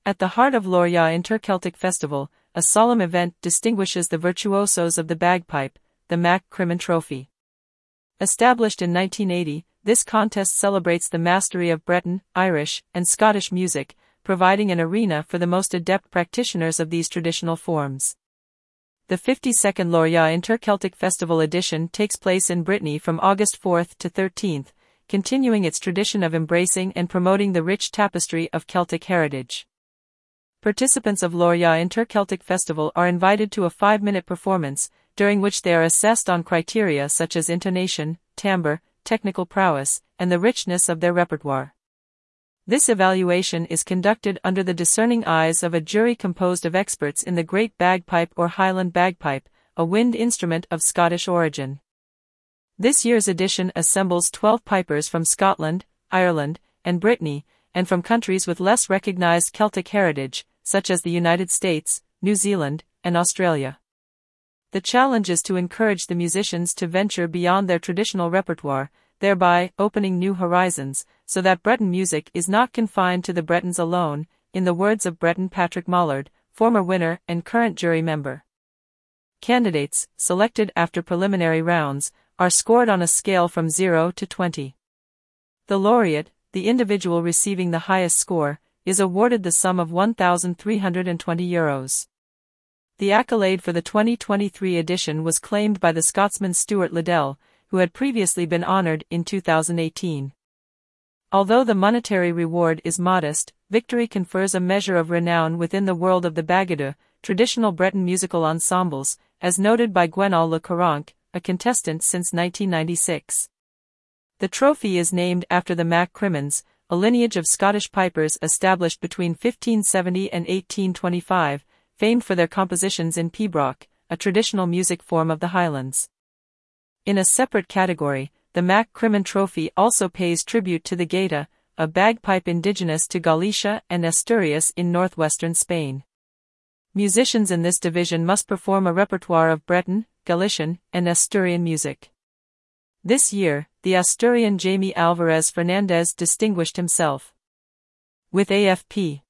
At the heart of Lorya Inter-Celtic Festival, a solemn event distinguishes the virtuosos of the bagpipe, the Mac Crimmins Trophy. Established in 1980, this contest celebrates the mastery of Breton, Irish, and Scottish music, providing an arena for the most adept practitioners of these traditional forms. The 52nd Lorya Inter-Celtic Festival edition takes place in Brittany from August 4th to 13th, continuing its tradition of embracing and promoting the rich tapestry of Celtic heritage. Participants of Lorya Inter-Celtic Festival are invited to a 5-minute performance, during which they are assessed on criteria such as intonation, timbre, technical prowess, and the richness of their repertoire. This evaluation is conducted under the discerning eyes of a jury composed of experts in the Great Bagpipe or Highland Bagpipe, a wind instrument of Scottish origin. This year's edition assembles 12 pipers from Scotland, Ireland, and Brittany, and from countries with less recognized Celtic heritage, such as the United States, New Zealand, and Australia. The challenge is to encourage the musicians to venture beyond their traditional repertoire, thereby opening new horizons, so that Breton music is not confined to the Bretons alone, in the words of Breton Patrick Mollard, former winner and current jury member. Candidates, selected after preliminary rounds, are scored on a scale from 0 to 20. The laureate, the individual receiving the highest score, is awarded the sum of €1,320. The accolade for the 2023 edition was claimed by the Scotsman Stuart Liddell, who had previously been honored in 2018. Although the monetary reward is modest, victory confers a measure of renown within the world of the Bagada, traditional Breton musical ensembles, as noted by Gwenall Le Caronk, a contestant since 1996. The trophy is named after the Mac Crimmins, a lineage of Scottish pipers established between 1570 and 1825, famed for their compositions in pibroch, a traditional music form of the Highlands. In a separate category, the Mac Crimmins Trophy also pays tribute to the gaita, a bagpipe indigenous to Galicia and Asturias in northwestern Spain. Musicians in this division must perform a repertoire of Breton, Galician, and Asturian music. This year, the Asturian Jaime Alvarez Fernandez distinguished himself with AFP